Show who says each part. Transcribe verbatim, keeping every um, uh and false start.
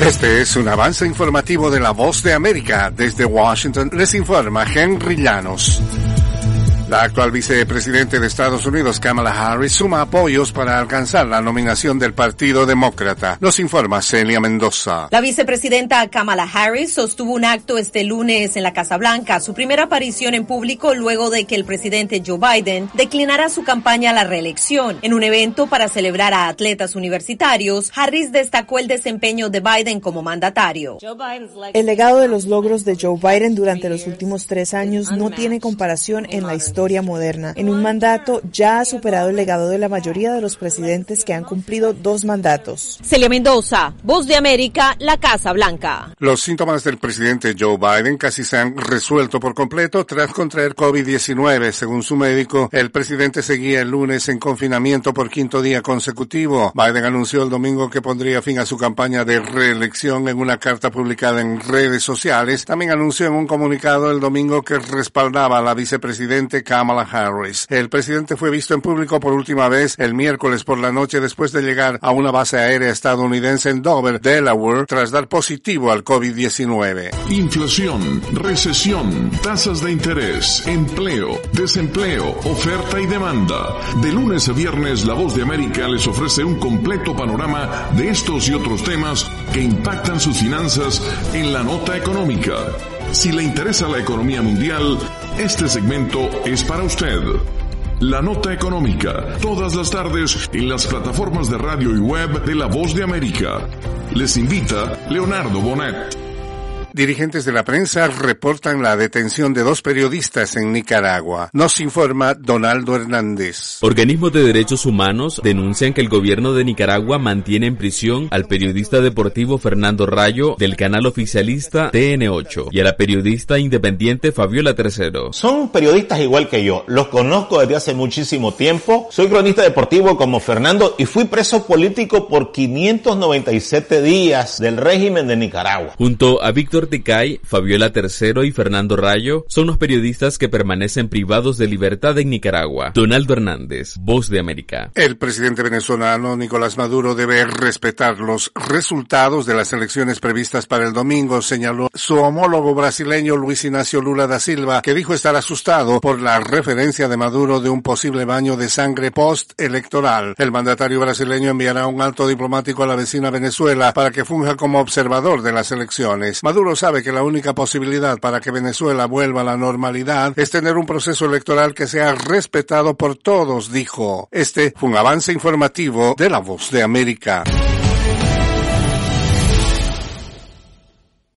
Speaker 1: Este es un avance informativo de La Voz de América. Desde Washington les informa Henry Llanos. La actual vicepresidente de Estados Unidos, Kamala Harris, suma apoyos para alcanzar la nominación del Partido Demócrata. Nos informa Celia Mendoza.
Speaker 2: La vicepresidenta Kamala Harris sostuvo un acto este lunes en la Casa Blanca, su primera aparición en público luego de que el presidente Joe Biden declinara su campaña a la reelección. En un evento para celebrar a atletas universitarios, Harris destacó el desempeño de Biden como mandatario.
Speaker 3: El legado de los logros de Joe Biden durante los últimos tres años no tiene comparación en la historia moderna. En un mandato ya ha superado el legado de la mayoría de los presidentes que han cumplido dos mandatos.
Speaker 2: Celia Mendoza, Voz de América, la Casa Blanca.
Speaker 1: Los síntomas del presidente Joe Biden casi se han resuelto por completo tras contraer COVID diecinueve. Según su médico, el presidente seguía el lunes en confinamiento por quinto día consecutivo. Biden anunció el domingo que pondría fin a su campaña de reelección en una carta publicada en redes sociales. También anunció en un comunicado el domingo que respaldaba a la vicepresidente Kamala Harris. El presidente fue visto en público por última vez el miércoles por la noche después de llegar a una base aérea estadounidense en Dover, Delaware, tras dar positivo al COVID diecinueve.
Speaker 4: Inflación, recesión, tasas de interés, empleo, desempleo, oferta y demanda. De lunes a viernes, La Voz de América les ofrece un completo panorama de estos y otros temas que impactan sus finanzas en la nota económica. Si le interesa la economía mundial, este segmento es para usted. La nota económica, todas las tardes en las plataformas de radio y web de La Voz de América. Les invita Leonardo Bonet.
Speaker 1: Dirigentes de la prensa reportan la detención de dos periodistas en Nicaragua. Nos informa Donaldo Hernández.
Speaker 5: Organismos de derechos humanos denuncian que el gobierno de Nicaragua mantiene en prisión al periodista deportivo Fernando Rayo del canal oficialista T N ocho y a la periodista independiente Fabiola Tercero.
Speaker 6: Son periodistas igual que yo, los conozco desde hace muchísimo tiempo. Soy cronista deportivo como Fernando y fui preso político por quinientos noventa y siete días del régimen de Nicaragua.
Speaker 5: Junto a Víctor Ticay, Fabiola Tercero y Fernando Rayo son los periodistas que permanecen privados de libertad en Nicaragua. Donaldo Hernández, Voz de América.
Speaker 1: El presidente venezolano Nicolás Maduro debe respetar los resultados de las elecciones previstas para el domingo, señaló su homólogo brasileño Luis Ignacio Lula da Silva, que dijo estar asustado por la referencia de Maduro de un posible baño de sangre post-electoral. El mandatario brasileño enviará un alto diplomático a la vecina Venezuela para que funja como observador de las elecciones. Maduro sabe que la única posibilidad para que Venezuela vuelva a la normalidad es tener un proceso electoral que sea respetado por todos, dijo. Este fue un avance informativo de La Voz de América.